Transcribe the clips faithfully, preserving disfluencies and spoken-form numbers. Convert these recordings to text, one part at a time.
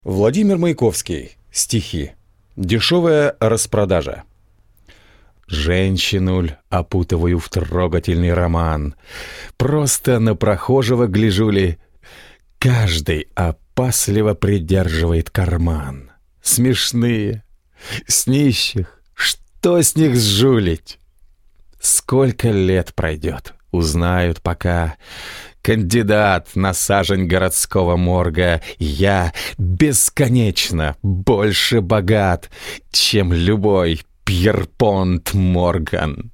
Владимир Маяковский. Стихи. Дешевая распродажа. Женщинуль опутываю в трогательный роман. Просто на прохожего гляжу ли. Каждый опасливо придерживает карман. Смешные, с нищих, что с них сжулить? Сколько лет пройдет, узнают пока. Кандидат на сажень городского морга. Я бесконечно больше богат, чем любой Пьерпонт Морган.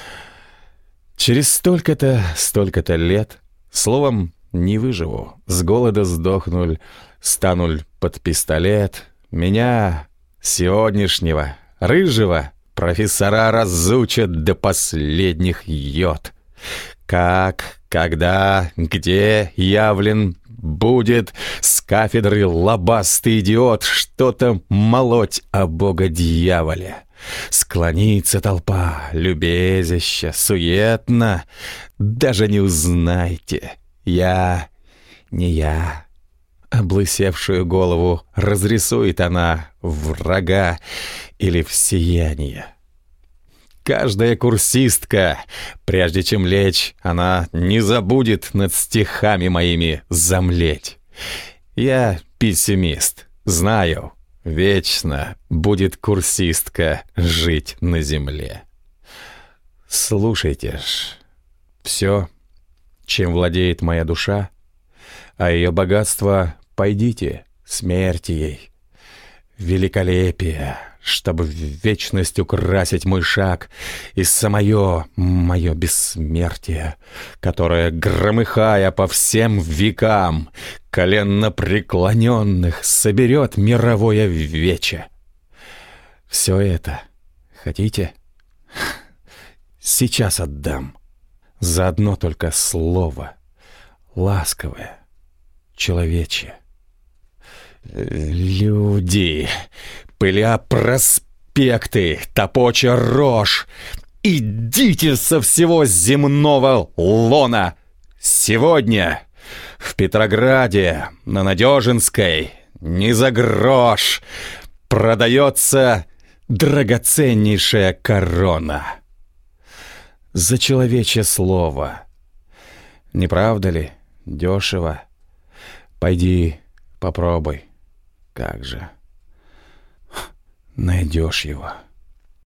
Через столько-то, столько-то лет, словом, не выживу, с голода сдохнуль, стануль под пистолет. Меня, сегодняшнего, рыжего, профессора разучат до последних йод. Как, когда, где явлен будет с кафедры лобастый идиот что-то молоть о бога-дьяволе. Склонится толпа, любезища, суетно. Даже не узнайте, я не я. Облысевшую голову разрисует она врага или в сияние. Каждая курсистка, прежде чем лечь, она не забудет над стихами моими замлеть. Я пессимист, знаю, вечно будет курсистка жить на земле. Слушайте ж, все, чем владеет моя душа, а ее богатство пойдите, смерти ей. Великолепие, чтобы в вечность украсить мой шаг, и самое мое бессмертие, которое, громыхая по всем векам, коленно преклоненных соберет мировое вече. Все это хотите? Сейчас отдам. За одно только слово, ласковое, человечье. Люди, пыля проспекты, топоча рожь, идите со всего земного лона. Сегодня в Петрограде на Надежинской не за грош продается драгоценнейшая корона. За человечье слово. Не правда ли, дешево? Пойди, попробуй. Как же найдешь его?